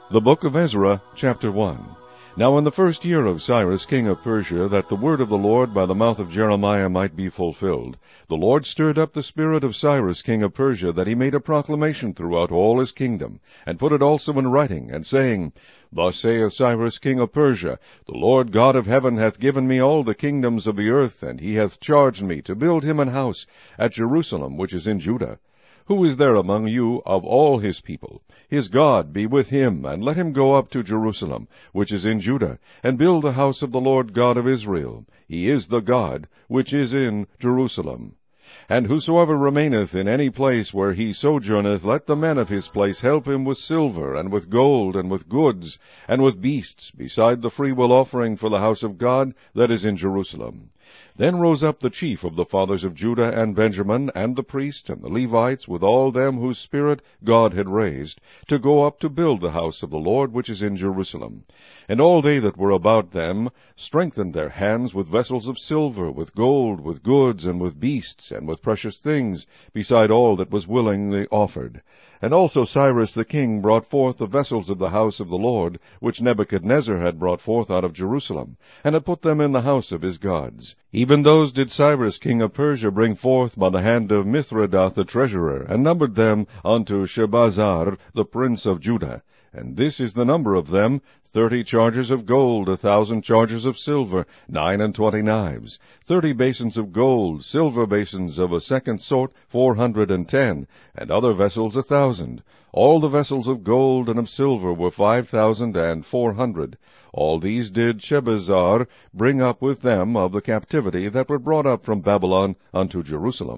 The Book of Ezra, chapter 1. Now in the first year of Cyrus king of Persia, that the word of the Lord by the mouth of Jeremiah might be fulfilled, the Lord stirred up the spirit of Cyrus king of Persia, that he made a proclamation throughout all his kingdom, and put it also in writing, and saying, Thus saith Cyrus king of Persia, The Lord God of heaven hath given me all the kingdoms of the earth, and he hath charged me to build him an house at Jerusalem, which is in Judah. Who is there among you of all his people? His God be with him, and let him go up to Jerusalem, which is in Judah, and build the house of the Lord God of Israel. He is the God which is in Jerusalem. And whosoever remaineth in any place where he sojourneth, let the men of his place help him with silver, and with gold, and with goods, and with beasts, beside the freewill offering for the house of God that is in Jerusalem. Then rose up the chief of the fathers of Judah and Benjamin, and the priests, and the Levites, with all them whose spirit God had raised, to go up to build the house of the Lord which is in Jerusalem. And all they that were about them strengthened their hands with vessels of silver, with gold, with goods, and with beasts, and with precious things, beside all that was willingly offered. And also Cyrus the king brought forth the vessels of the house of the Lord, which Nebuchadnezzar had brought forth out of Jerusalem, and had put them in the house of his gods. Even those did Cyrus king of Persia bring forth by the hand of Mithredath the treasurer, and numbered them unto Shebazar the prince of Judah. And this is the number of them, 30 chargers of gold, 1,000 chargers of silver, 29 knives, 30 basins of gold, silver basins of a second sort, 410, and other vessels 1,000. All the vessels of gold and of silver were 5,400. All these did Shebazar bring up with them of the captivity that were brought up from Babylon unto Jerusalem.